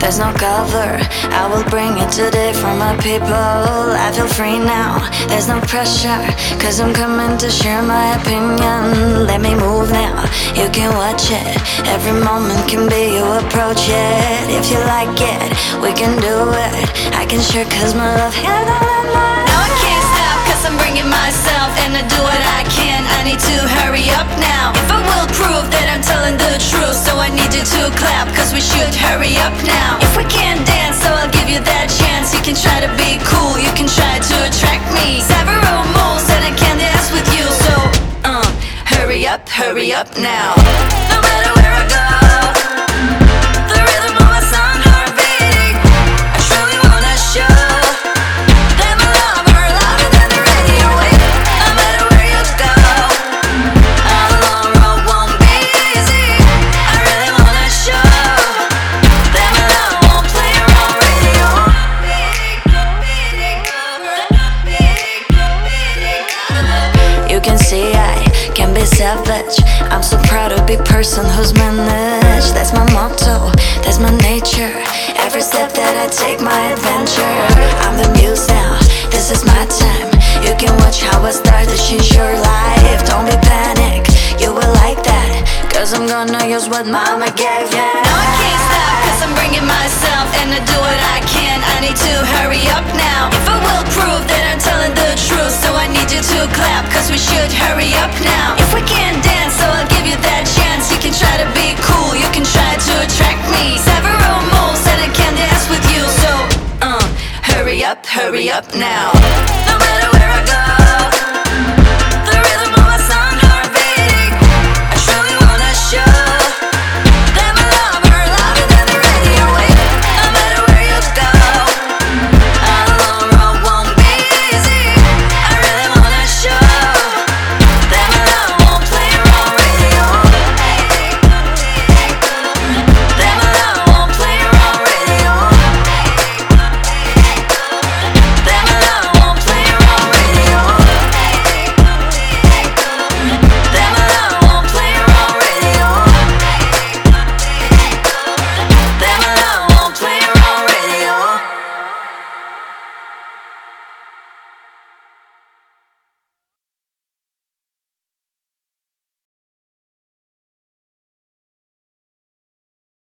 there's no cover. I will bring it today for my people. I feel free now, there's no pressure, cause I'm coming to share my opinion. Let me move now, you can watch it. Every moment can be you approach it. If you like it, we can do it. I can share cause my love has all of mine. Now I can't stop cause I'm bringing myself, and I do what I can. I need to hurry up now. If I will prove that I'm telling the truth, so I need you to clap cause we should hurry up now. If we can't dance, so I'll give you that chance. You can try to be cool, you can try to attract me. Several moves and I can dance with you, so hurry up now. No matter where I go, the rhythm of my song heartbeat, I truly wanna show that my love are louder than the radio wave. No matter where you go, all the long road won't be easy. I really wanna show that my love won't play around radio. You can see I can be savage. I'm so proud to be person who's managed. That's my motto, that's my nature. Every step that I take, my adventure. I'm the muse now, this is my time. You can watch how I start to change your life. Don't be panic, you will like that, cause I'm gonna use what mama gave you. Now I can't stop cause I'm bringing myself, and I do what I can. I need to hurry up now. If I will prove that I'm telling the truth, so I need you to clap cause we should hurry up now. If we can't dance, so I'll give you that chance. You can try to be cool, you can try to attract me. Several moves and I can dance with you, so hurry up now.